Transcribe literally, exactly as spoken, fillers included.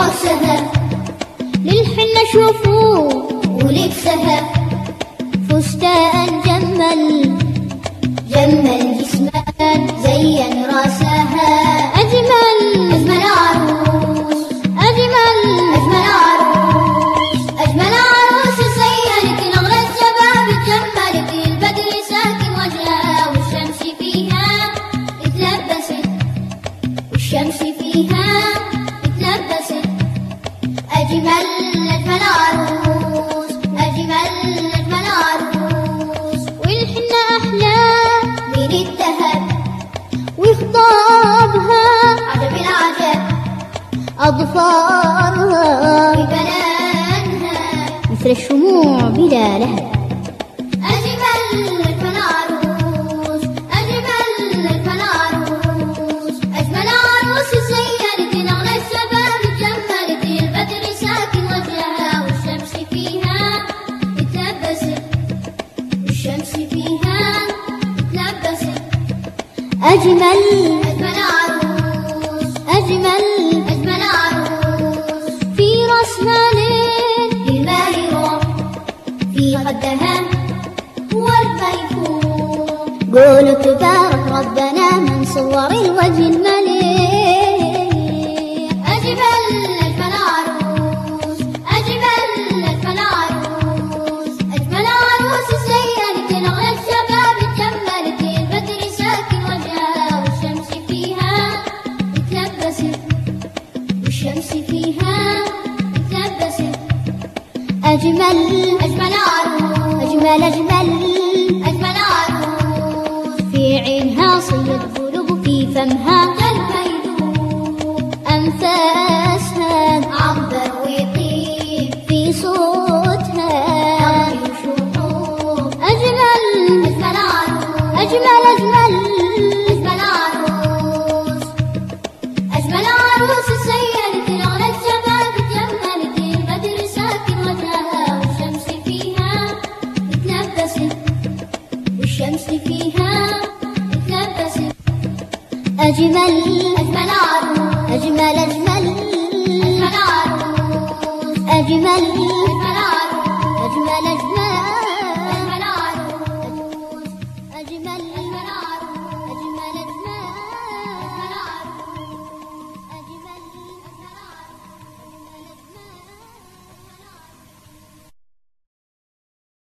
عروسها للحنة شوفوا ولبسها فستان جمل جمل جسمها زين راسها أجمل أجمل عروس أجمل أجمل عروس أجمل عروس زينت نغرة الشباب تجملت البدر ساكن وجهها والشمس فيها اتلبست والشمس فيها اتلبست أجمل أجمل عروس أجمل أجمل عروس والحنة أحلى من الذهب وخطابها عجب العجب أظفارها ببنانها مثل الشموع بلا لهب. أجمل أجمل عروس أجمل أجمل عروس أجمل عروس زينت نغرة الشباب تجملت البدر ساكن وجهها والشمس فيها اتلبست والشمس فيها اتلبست أجمل أجمل عروس أجمل أجمل عروس في رأسها ليل الماهرة في خدها ورد ميفون قولوا تبارك ربنا من صور الوجه المليء. أجمل أجمل عروس أجمل أجمل عروس أجمل عروس زينت نغرة الشباب تجملت البدر ساكن وجهها والشمس فيها اتلبست والشمس فيها اتلبست أجمل أجمل عروس أجمل أجمل أجمل عروس في عينها صيد قلوب في فمها كالفيدوم أنفاسها عنبر وطيب في صوتها نغمة وشحوب أجمل أجمل عروس أجمل أجمل أجمل عروس أجمل عروس زينت نغرة الشباب تجملت البدر ساكن وجهها والشمس فيها اتلبست والشمس فيها اتلبست أجمل أجمل عروس أجمل أجمل أجمل عروس أجمل أجمل عروس أجمل أجمل أجمل عروس أجمل